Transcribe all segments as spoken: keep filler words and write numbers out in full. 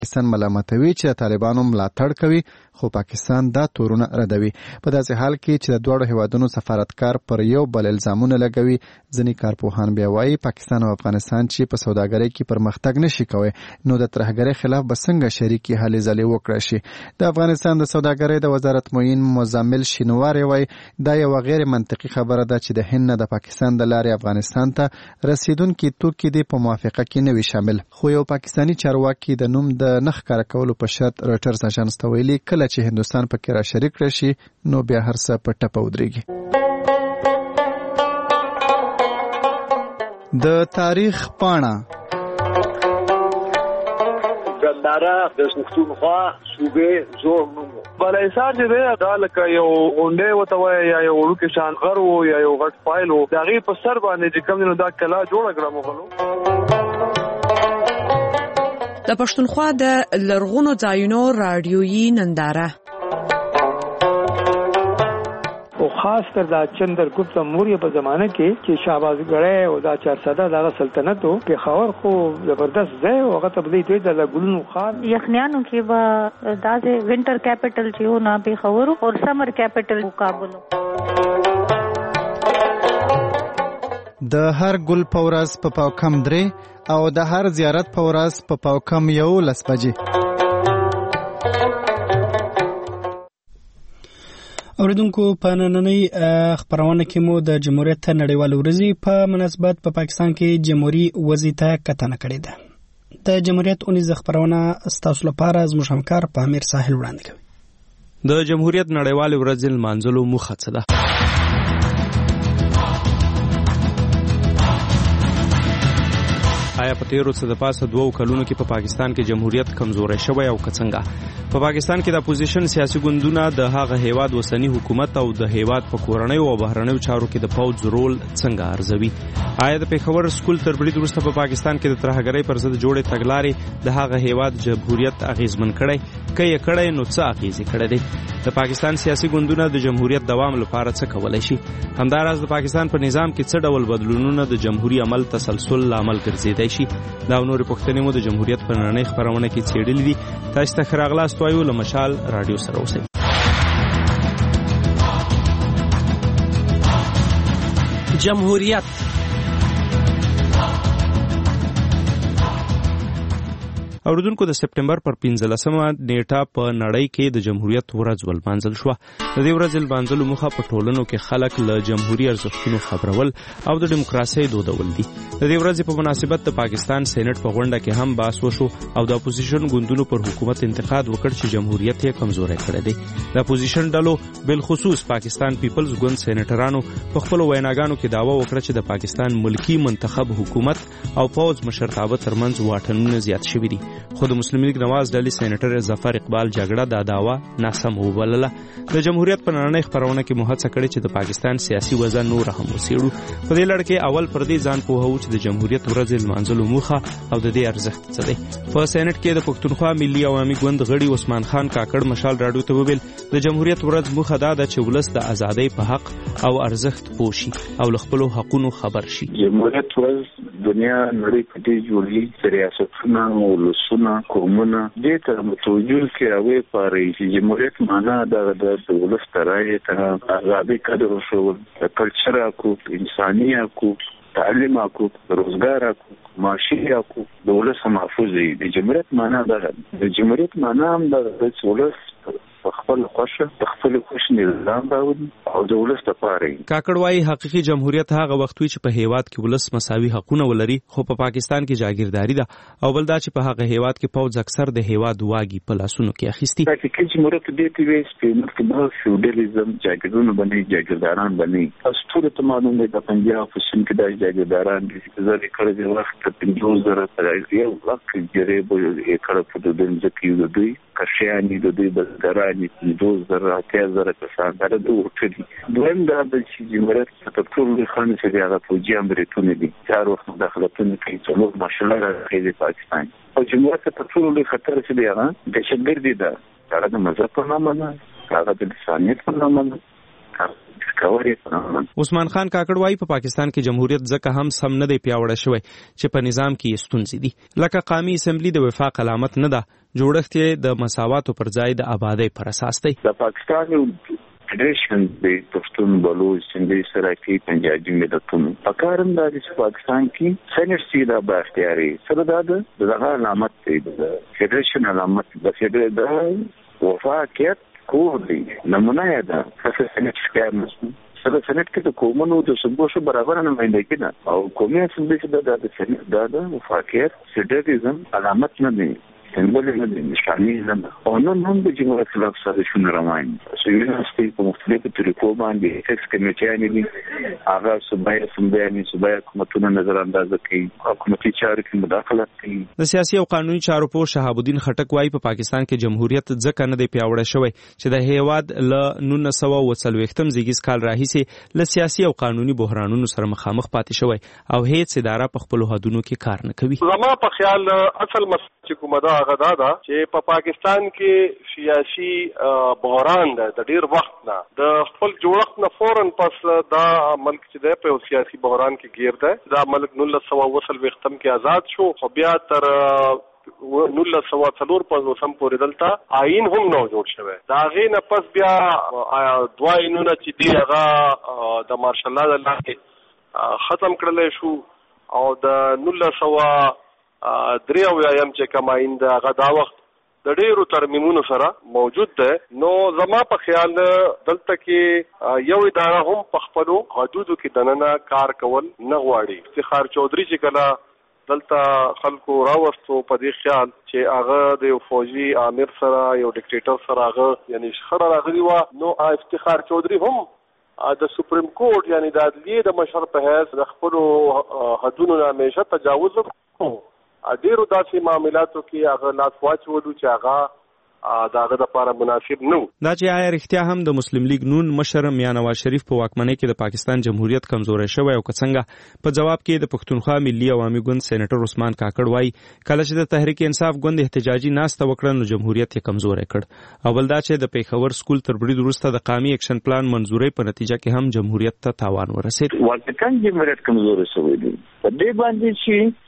پاکستان ملامتوي چې د طالبانو ملاتړ کوي، خو پاکستان دا تورونه ردوي. په داسې حال کې چې د دواړو هیوادونو سفارتکار پر یو بل الزامونه لګوي، ځینې کارپوهان بیا وایي پاکستان او افغانستان چې په سوداګرۍ کې پرمختګ نشي کوي، نو د ترهګرۍ خلاف به څنګه شریکي هلې ځلې وکړي شي. د افغانستان د سوداګرۍ د وزارت معین مزمل شینواری وایي دا یو غیر منطقي خبره ده چې د هند د پاکستان د لارې افغانستان ته رسیدونکي توکي د په موافقه کې نه وي شامل. خو یو پاکستاني چارواکي د نوم د نه ښکاره کولو په شرط رویټرز اژانس ته ویلي کله چې هندوستان پکې را شریک راشي نو بیا هر څه په ټپه ودرېږي. د تاریخ پاڼه ګنداره د پښتونخوا صوبې زوړ نوم بلایسار چې دی دا لکه یو غونډۍ ورته وایي یا یو وړوکی شان غر و یا یو غټ فایل و، د هغې په سر باندې چې کوم دی نو دا کلا جوړه کړه مغلو. د پښتونخوا د لرغونو ځایونو راډیویي ننداره او خاص کر دا چندرګپت موریه په زمانه کې چې شهبازګړی او دا چارسده دغه سلطنت او پېښور خو زبردست ځای او هغه ته بدی دوی د ګلونو خان یخنیانو کې به داسې وینټر کیپټل چې و نه پېښور او سمر کیپټل کابل. د هر ګل په ورځ په پاو کم درې او د هر زیارت په ورځ په پاو کم یو لس بجې. اوریدونکو په نننۍ خبرونه کې مو د جمهوریت نړیوال ورځې په مناسبت په پاکستان کې جمهوریت وضعیت ته کتنه کړې ده. د جمهوریت اونیز خبرونه ستاسو لپاره زموږ همکار په امیر ساحل وړاندې کوي. د جمهوریت نړیوال ورځ لمانځلو موخه څه ده؟ آیا په تیرو څه د پاسه دوو کلونو کې په پاکستان کې جمهوریت کمزوری شوی او که څنګه؟ په پاکستان کې د اپوزیشن سیاسي ګوندونه د هغه هیواد وسنی حکومت او د هیواد په کورنیو او بهرنیو چارو کې د پوځ رول څنګه ارزوي؟ آیا د پېښور سکول تر برید وروسته په پاکستان کې د ترهګرۍ پر ضد جوړې تګلارې د هغه هیواد جمهوریت اغیزمن کړی؟ که یې کړی نو څه اغیزې کړی دی؟ د پاکستان سیاسي ګوندونه د جمهوریت دوام لپاره څه کولی شي؟ همداراز د پاکستان په نظام کې څه ډول بدلونونه د جمهوریت عمل تسلسل لامل ګرځېدای شي؟ دا نورې پوښتنې مو د جمهوریت په نړۍ خبرونه کې څېړلې دي. تاسو ته ښه راغلاست وایو له مشال راډیو سره اوسئ. جمهوریت اوریدونکو د سپټمبر پر پنځلسمه نیټه په نړۍ کې د جمهوریت ورځ ولمانځل شوه. د دې ورځې لمانځلو موخه په ټولنو کې خلک له جمهوریت ارزښتونو خبرول او د ډیموکراسۍ دودول دي. د دې ورځې په مناسبت د پاکستان سېنات په غونډه کې هم بحث وشو او د اپوزیشن ګوندونو پر حکومت انتقاد وکړ چې جمهوریت یې کمزوری کړی دی. د اپوزیشن ډلو بالخصوص پاکستان پیپلز ګوند سېنیټرانو په خپلو ویناګانو کې دعوه وکړه چې د پاکستان ملکی منتخب حکومت او پوځ مشرتابه ترمنځ واټنونه زیات شوي دي. خو د مسلم لیگ نواز ډلې سېنیټر ظفر اقبال جګړه دا دعوا ناسم وبلله. د جمهوریت په نړۍ خبرونه کې مو هڅه کړې چې د پاکستان سیاسي وضع نور هم وڅېړو. په دې لړ کې اول پر دې ځان پوهوو چې د جمهوریت ورځ لمانځلو موخه او د دې ارزښت څه دی. په سېنات کې د پښتونخوا ملي عوامي ګوند غړي عثمان خان کاکړ مشال راډیو ته وویل د جمهوریت ورځ موخه دا ده چې ولس د ازادۍ په حق او ارزښت پوه شي او له خپلو حقونو خبر شي. جمهوریت ورځ دنیا نړۍ په دې جوړي ریاستونه او ولسونه قومونه دې ته متوجه کې راوي پاره چې جمهوریت معنا د ولس ترای ته ازادي قدر شو کلچر کو انساني کو تعلیم کو روزګار کو معاشي کو د ولس محفوظ دي. د جمهوریت معنا دا د جمهوریت معنا هم د ولس خپل خوښه خپل خوښ نظام راوړي او د ولس لپاره. کاکړ وايي حقيقي جمهوریت هغه وخت وي چې په هیواد کې ولس مساوي حقونه ولري، خو په پاکستان کې جاګیرداري ده او بل دا چې په هغه هیواد کې پوځ اکثر د هیواد واګي په لاسونو کې اخیستي. حقيقي جمهوریت دې ته وایي چې موږ د فیوډالیزم جاګیردونه باندې جاګیرداران باندې تاسو ټول ته معلوم دی د پنجاب په سیم کې د جاګیرداران د ځای کړي د وخت په پنځوس زره تر یو لک جریب یې کړه په دې ځکه یو دوی کشیانی د دوی بلګرانی دوز زره اتیا زره کسان دا د ورټدي دویم دا د جمهوریت په ټول خان چې هغه فوجي امریکونه دي چار وخت داخلتونه کوي چې موږ ماشالله راځي پاکستان او جمهوریت په ټول خطر چې دی هغه د شګردي ده هغه د مذهب په نامه نه هغه د انسانیت په نامه نه عثمان خان کاکړ وايي په پاکستان کې جمهوریت ځکه هم سم نه دی پیاوړی شوی چې په نظام کې ستونزې دي لکه قومي اسمبلی د وفاق علامت نه ده جوړښت یې د مساواتو پر ځای د آبادۍ پر اساس دی. د پاکستان فدریشن د پښتون بلوچ سندي سراکی پنجابي ملتونو پکارم د پاکستان کې سېنټ سیدا با اختیاري سره د دغه علامت دی د فدریشن علامت د فدریشن د وفاقیت کور دی نمونه ده څه سنت ښکار نشو سره سنت کې د کومونو د سمبوشو برابر نه مینده کېنه او کومه اسمبلی چې د سنت د وفاقیت سټیټیزم علامت نه دی سمبول نه دی نشانه نه او نو هم د جمهوریت خلاف سازشونه روان سویل استي په مختلفو طریقو باندې ټیکس کمیټیانې دي هغه صوبایي اسمبلی صوبایي حکومتونه نظر انداز کوي حکومتي چارو کې مداخلت کوي. د سیاسي او قانوني چارو په شهاب الدین خټک وايي په پاکستان کې جمهوریت ځکه نه دی پیاوړی شوی چې د هیواد له نولس سوه او څلوېښتم زیږیز کال راهیسې له سیاسي او قانوني بحرانونو سره مخامخ پاتې شوی او هیڅ اداره په خپل حدودو کې کار نه کوي. زما په خیال اصل مسله کومه ده هغه دا ده چې په پاکستان کې سیاسي بحران ده د ډیر وخت نه د خپل جوړښت نه فورن پس دا ملک چې ده په سیاسي بحران کې گیر ده دا ملک نولس سوه اوه څلوېښتم کې آزاد شو خو بیا تر نولس سوه څلور پنځوسم پورې دلته آئین هم نو جوړ شوی د هغې نه پس بیا دوه آئینونه چې دي هغه د مارشل لا د لاندې ختم کړلی شو او د نولس سوه درې اویایم چې کوم آئین د هغه دا وخت د ډیرو ترمیمونو سره موجود ده نو زما په خیال دلته کې یو اداره هم په خپلو حدودو کې دننه کار کول نه غواړي. افتخار چودھری چې کله دلته خلکو راوستو په دې خیال چې هغه د یو فوجي امیر سره یو ډیکټیټر سره هغه یعنی شخړه راغلی وه نو افتخار چودھری هم د سپریم کورټ یعنی د عدلیې د مشر په حیث د خپلو حدونو نه همیشه تجاوز وکړو ډیرو داسې معاملاتو کې هغه لاس واچولو چې هغه د هغه دپاره مناسب نه و. دا چې آیا رښتیا هم د مسلم لیگ نون مشر میاں نواز شریف په واکمنۍ کې د پاکستان جمهوریت کمزوری شوی او که څنګه په جواب کې د پښتونخوا ملي عوامي ګوند سېنیټر عثمان کاکړ وایي کله چې د تحریک انصاف ګوند احتجاجي ناسته وکړه نو جمهوریت یې کمزوری کړ او بل دا چې د پیښور سکول تر برید وروسته د قومي اکشن پلان منظورۍ په نتیجه کې هم جمهوریت ته تاوان ورسید. واقعا جمهوریت کمزوری شوی دی په دې باندې چې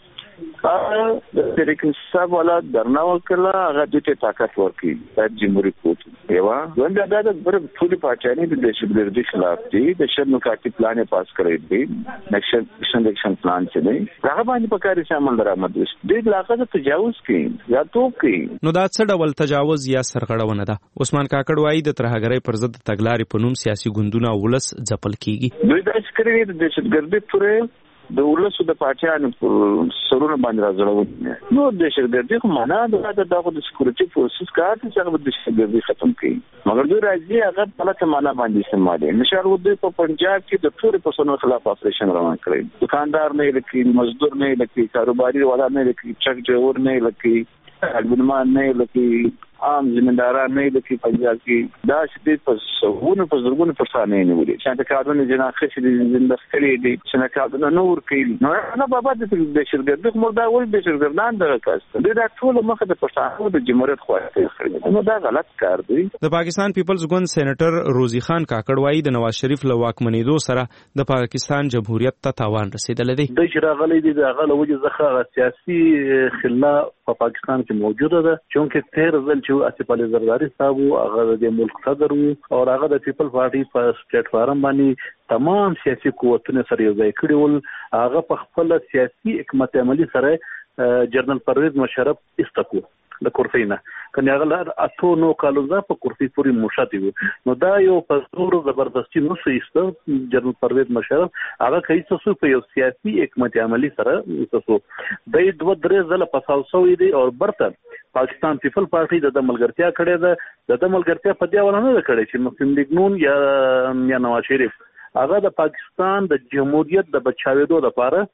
د تحریک انصاف والا درنا وکړه هغه د طاقت ورکړي د جمهوریت کوټ یوا ونده دا د بر ټول پاچانی د دشبلردي خلاف دي د شرم کاټي پلان پاس کړی دی نکشن سلیکشن پلان چې دی هغه باندې پکاري شامل درآمد وشي د علاقې تجاوز کوي یا تو کوي نو دا څه ډول تجاوز یا سرغړونه ده. عثمان کاکړ وايي د ترهګرۍ پر ضد تګلارې په نوم سیاسي ګوندونه ولس ځپل کیږي. دوی دا څرګندوي د دهشتګردي پورې د ولسو د پاچانو سرونه باندې راځړو نو د دهشتګردي خو معنا دا د دغه د سکیورټي فورسز کار چې هغه د دهشتګردي ختم کړي مګر دوی راځي هغه غلطه معنا باندې استعمالوي. مثال ودی په پنجاب کې د ټول پرسونل خلاف اپریشن روان کړی دکاندار نه لکه مزدور نه لکه کاروباري والا نه لکه چک ډرایور نه لکه البنمان نه لکه عام زمینداران نه لکه پنجاب کې دا چې په سهونه په زرګونو پرسانه نه ولي چې د کارونه جناخه چې زندستري دي چې کارونه نور کوي نو نه بابا د دهشتګردي موږ دا ول دهشتګردان دغه کاست د دا ټول مخه د پښتانه د جمهوریت خواته نو دا غلط کار دی. د پاکستان پیپلز ګوند سېنیټر روزي خان کاکړ وايي د نواز شریف له واکمنېدو سره د پاکستان جمهوریت ته تاوان رسیدلی دی. د شراغلي دي د هغه وجه ځخه سیاسي خلا په پاکستان کې موجوده ده چونکه تیر ځل چې اسف علي زرداری صاحب هغه د ملک صدر او هغه د پیپل پارټي په سټیټ فارم باندې تمام سیاسي قوتونه سره یو ځای کړي ول هغه په خپل سیاسي حکمت عملی سره جنرال پرویز مشرف استقو د کورفینا کنه هغه اته نو کالوزا په کورفی پوری مشاتي نو دا یو په زور زبردستی نو سیسته جنرال پرویز مشرف هغه کوي څه په یو سیاسي حکمت عملی سره څه د دوه درې ځله په ساوسوي دي او برته پاکستان پیپل پارټي د ملګرتیا کړې ده د ملګرتیا په دی ولنه کړې چې مسلم لیگ نون یا یا نواز شریف هغه د پاکستان د جمهوریت د بچاوېدو لپاره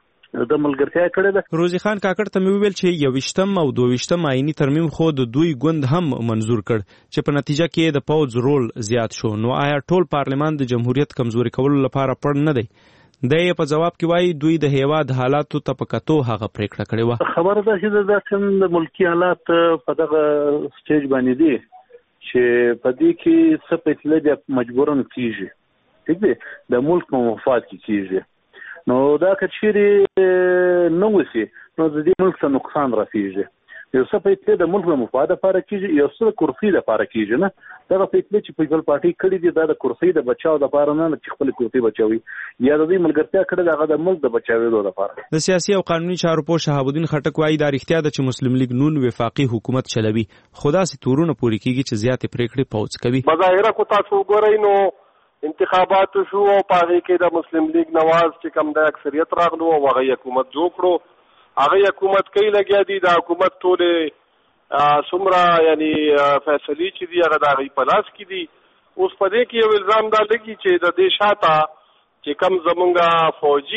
د ملګرتیا کړې ده. روزي خان کاکړ ته مې ویل چې یوویشتم او دوویشتم آئینی ترمیم خو د دوی ګوند هم منظور کړ چې په نتیجه کې د پوځ رول زیات شو نو آیا ټول پارلمان د جمهوریت کمزوري کولو لپاره پړ نه دی؟ د یې په جواب کې وایي دوی د هیواد حالاتو ته په کتو هغه پریکړه کړې وه. خبره ده چې د ملکی حالات په دغه سټیج باندې دي چې په دې کې څه پیسې د مجبورن کیږي ٹھیک دی د ملک په مفاد کې کیږي نو دا کچېری نو وسی نو د دې ملک څخه نقصان رسیږي یو څه پیسې د ملک په مفاد لپاره کیږي یو څه کرسي لپاره کیږي نه دا پیسې چې پیپل پارټي کړي دي دا د کرسي د بچاو لپاره نه چې خپل کرسي بچوي یا د دې ملګرتیا کړي دغه د ملک د بچاوي لپاره د سیاسي او قانوني چارو په شهاب الدین خټک وايي دا اړتیا ده چې مسلم لیگ نون وفاقي حکومت چلوي خدا سي تورونه پوری کیږي چې زیاتې پریکړې پوز کوي مظاهره کو تاسو ګورئ نو انتخابات شو او پاره کې د مسلم لیگ نواز چې کم د اکثریت راغلو او هغه حکومت جوړ کړو هغه حکومت کوي لګیا دي د حکومت ټول سمرا یعنی فیصله چې دی هغه د غي پلاس کې دي اوس په دې کې یو الزام دا لګي چې د دې شاته چې کم زمونږه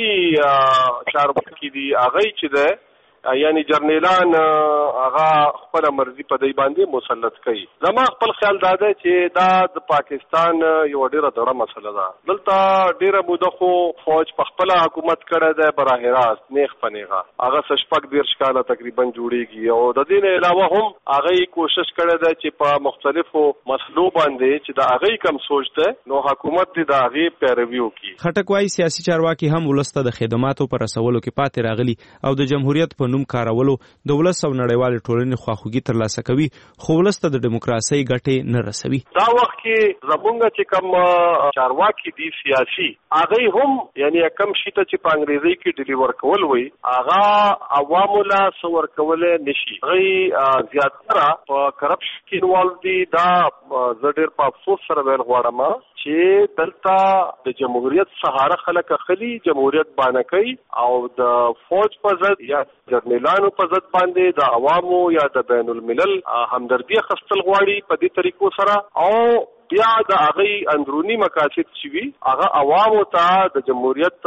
فوجي چارواکي دي هغه چې ده یعنی جرنیلان هغه خپل مرزي په دی باندې مسلط کوي زما خپل خیال دا ده چې دا د پاکستان یو ډیره دړه مسله ده دلته ډیره موده خو فوج په خپل حکومت کړه ده براه راست نیغ پنیغه هغه شپږ دیرش کاله تقریبا جوړیږي او د دې نه علاوه هم هغه کوشش کړه ده چې په مختلفو مسلو باندې چې دا هغه کم سوچته نو حکومت دې دا هغه پیروي وکړي خټک وايي سیاسي چارواکي هم ولسته د خدماتو پر رسولو کې پاتې راغلي او د جمهوریت په نوم کارولو د ولس او نړیوال ټولنې خواخوږي ترلاسه کوي خو ولسته د دیموکراسي ګټې نه رسوي دا وخت کې زمونږ چې کوم چارواکي دي سیاسي هغه هم یعنی کم شي ته چې په انګریزي کې ډیلیور کول وي هغه عوامو لا سور کول نشي هغه زیاتره په کرپشن کې انوالو دي دا زړه په افسوس سره ویل غواړم چې دلته د جمهوریت سهاره خلک خلی جمهوریت باندې کوي او د فوج په ضد یا جرنیلانو په ضد باندې د عوامو یا د بین الملل همدردی خستل غواړي په دې طریقو سره او بیا د هغه اندرونی مقاصد چې وي هغه عوامو ته د جمهوریت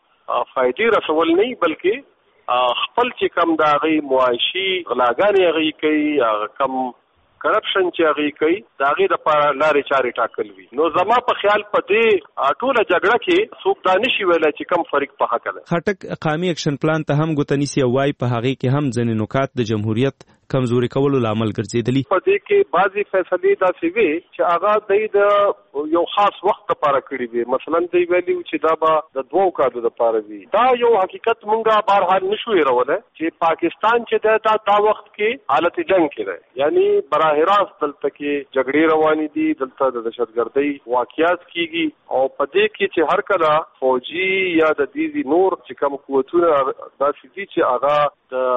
فائدې رسول نه بلکې خپل چې کم د هغه معاشي غلاګانې هغه کوي هغه کم کرپشن چې هغه کوي دا هغه د لارې چارې ټاکل وي نو زما په خیال په دې ټوله جګړه کې څوک دا نشي ویلای چې کم فرق په حق ده خټک قومي اکشن پلان ته هم ګوتنیسی وای په هغه کې هم ځنې نکات د جمهوریت کمزوري کولو لامل ګرځیدلی په دې کې بعضی فیصلې داسې وي چې هغه د یو خاص وخت لپاره کړی وي مثلا دی ویلیو چې دا به د دوو کالو لپاره وي دا یو حقیقت مونږه بهرحال نشو هیرولی چې پاکستان چې دا دا وخت کې حالت جنگ کې ده یعنی براه راست دلته کې جګړې روانې دي دلته د دهشتګردۍ واقعیات کیږي او په دې کې چې هر کله فوجي یا د دې نور چې کوم قوتونه داسې دي چې هغه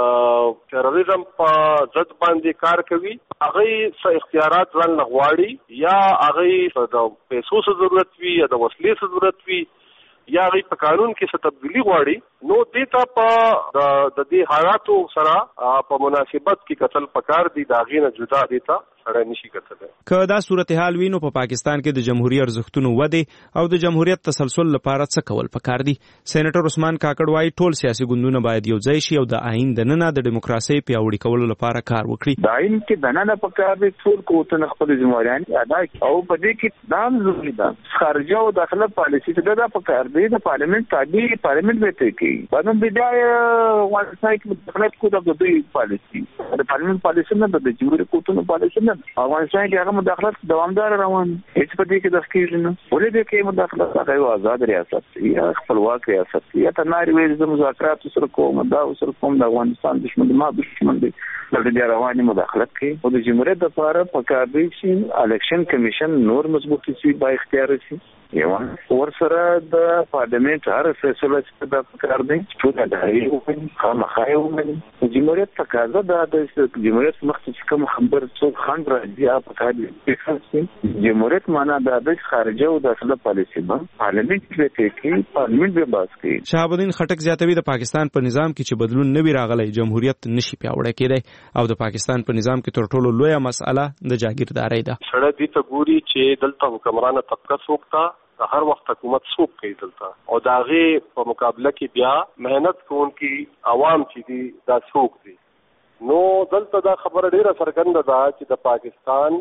د تروریزم په ضد باندې کار کوي هغه څه اختیارات ځان لغواړي یا هغه د پیسو څه ضرورت وي یا د وسلې څه ضرورت وي یا هغه په قانون کې څه تبدیلی غواړي نو دې ته په د دې حالاتو سره په مناسبت کې قتل پکار دي دا غینه جدا دي ته سره نشي کتل که دا صورتحال وینو په پاکستان کې د جمهوریت ارزښتونو وده او د جمهوریت تسلسل لپاره څه کول پکار دي سېنیټر عثمان کاکړ وايي ټول سیاسي ګوندونه باید یو ځای شي او د آئین د نن د دیموکراسي پیاوړي کولو لپاره کار وکړي د آئین کې د نن پکار دي ټول کوته خپل ځمواريان ادا او په دې کې دام ضروري ده خارجه او داخله پالیسي ته دا پکار دی د پارلیمنت تابع پارلیمنت به ته کوي بعدم بدايه وایي چې مداخلت کو د دوی پالیسي د پارلیمنت پالیسي نه د جمهوریت کوتونو پالیسي افغانستان کې هغه مداخلت دوامدار روان هیڅ په دې کې د ښکېږي نه ولې دې کې مداخلت هغه یو آزاد ریاست یا خپلواک ریاست یا تناري ویل د مذاکرات سره کوم دا سره کوم د افغانستان دښمن ما دښمن دی د دې رواني مداخلت کې او د جمهوریت لپاره پکار دی چې الیکشن کمیشن نور مضبوط شي با اختیار شي یو ور سره د پارلیمنت هر فیصله چې د پکار دی ټول د هغې ومني خامخا یې ومني جمهوریت تقاضا دا د جمهوریت مخکې کوم خبر څوک خنډ راځي په کار دی جمهوریت معنا د خارجه او داخله پالیسي باندې پارلیمنت کې کې پارلیمنت به باس کوي شهاب الدین خټک زیاتوي د پاکستان په نظام کې چې بدلون نه وی راغلی جمهوریت نشي پیاوړی کېدی او د پاکستان په نظام کې تر ټولو لویه مسأله د جاګیردارۍ ده سړی دې ته ګوري چې دلته حکمرانه طبقه څوک ده هر وخت حکومت څوک کوي دلته او د هغې په مقابله کې بیا محنت کوونکي عوام چې دي دا څوک دي نو دلته دا خبره ډیره څرګنده ده چې د پاکستان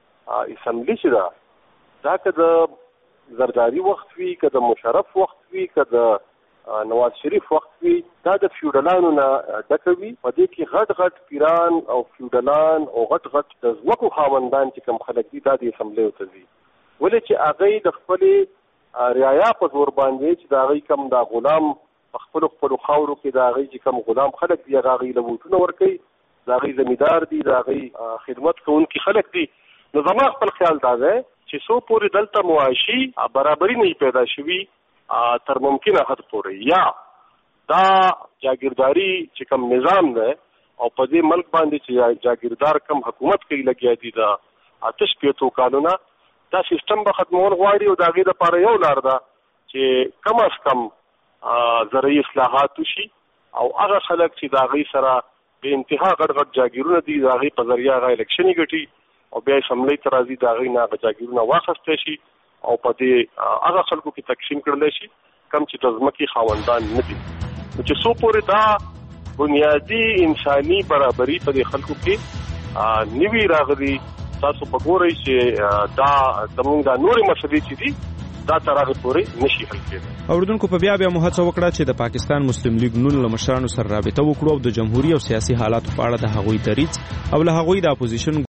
اسمبلی چې ده دا که د زرداري وخت وي که د مشرف وخت وي که د نواز شریف وخت وی دا د فیوډالانو نه ډکوي په دې کې غټ غټ پیران او فیوډالان او غټ غټ د ځمکو خاوندان چې کوم خلک دي دا د اسمبلی ته ځي ولې چې هغه د خپل رعایا په زور باندې چې دا هغه کم دا غلام خپل خپل خاورو کې دا هغه چې کم غلام خلک دی هغه له وټونه ورکي دا هغه زمیدار دي دا هغه خدمت کوونکي خلک دي نو زما خپل خیال دا ده چې سو پورې دلته معاشي برابرۍ نه پیدا شوي تر ممکنه حد پورې یا دا جاگیرداری چې کوم نظام ده او په دې ملک باندې چې جاگیردار کم حکومت کوي لګیا دي دا آتش پیتو قانونا دا سیستم به ختمول غواړي او دا غي د پاره یو لار ده چې کم از کم زرعي اصلاحات وشي او هغه خلک چې دا غي سره په انتها غټ غټ جاگیرونه دي دا غي په ذریعہ غا الیکشني ګټي او بیا سملې ترازی دا غي نه جاگیرونه واخسته شي او په دې هغه خلکو کې تقسیم کړل شي کم چې د ځمکې خاوندان نه دي چې څو پورې دا بنیادی انساني برابرۍ په دې خلکو کې نیوی راغلي تاسو په ګورئ چې دا زموږ د نورې مسلې چې دي دا تر هغه پورې نشي حل کېدای. اوریدونکو په بیا بیا مو هڅه وکړه چې د پاکستان مسلم لیگ نون له مشرانو سره رابطه وکړو او د جمهوریت او سیاسي حالاتو په اړه د هغوی دریځ او له هغوی د اپوزیشن